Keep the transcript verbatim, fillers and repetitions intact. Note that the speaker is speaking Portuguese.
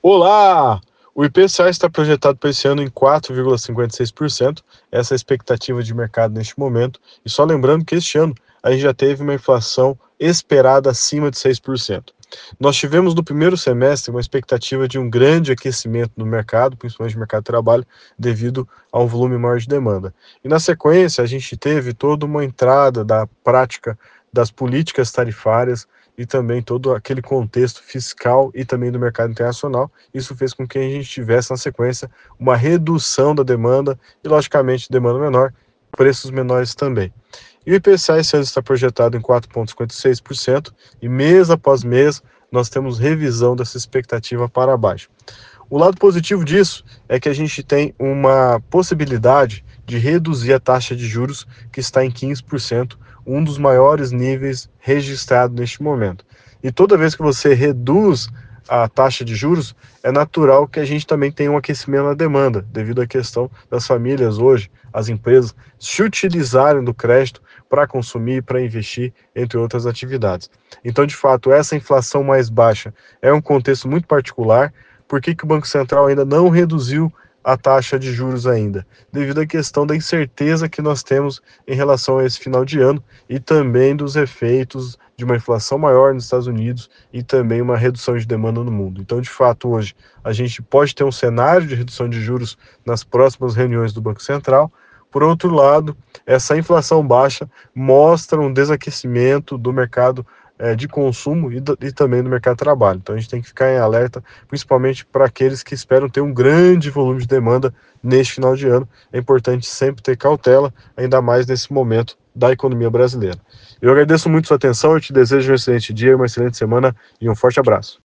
Olá! O I P C A está projetado para esse ano em quatro vírgula cinquenta e seis por cento, essa é a expectativa de mercado neste momento. E só lembrando que este ano a gente já teve uma inflação esperada acima de seis por cento. Nós tivemos no primeiro semestre uma expectativa de um grande aquecimento no mercado, principalmente no mercado de trabalho, devido a um volume maior de demanda. E na sequência a gente teve toda uma entrada da prática das políticas tarifárias e também todo aquele contexto fiscal e também do mercado internacional. Isso fez com que a gente tivesse, na sequência, uma redução da demanda e, logicamente, demanda menor, preços menores também. E o I P C A esse ano está projetado em quatro vírgula cinquenta e seis por cento e mês após mês nós temos revisão dessa expectativa para baixo. O lado positivo disso é que a gente tem uma possibilidade de reduzir a taxa de juros, que está em quinze por cento, um dos maiores níveis registrados neste momento. E toda vez que você reduz a taxa de juros, é natural que a gente também tenha um aquecimento na demanda, devido à questão das famílias hoje, as empresas, se utilizarem do crédito para consumir, para investir, entre outras atividades. Então, de fato, essa inflação mais baixa é um contexto muito particular. Por que que o Banco Central ainda não reduziu a taxa de juros ainda? Devido à questão da incerteza que nós temos em relação a esse final de ano e também dos efeitos de uma inflação maior nos Estados Unidos e também uma redução de demanda no mundo. Então, de fato, hoje a gente pode ter um cenário de redução de juros nas próximas reuniões do Banco Central. Por outro lado, essa inflação baixa mostra um desaquecimento do mercado é, de consumo e, do, e também do mercado de trabalho. Então a gente tem que ficar em alerta, principalmente para aqueles que esperam ter um grande volume de demanda neste final de ano. É importante sempre ter cautela, ainda mais nesse momento da economia brasileira. Eu agradeço muito sua atenção, eu te desejo um excelente dia, uma excelente semana e um forte abraço.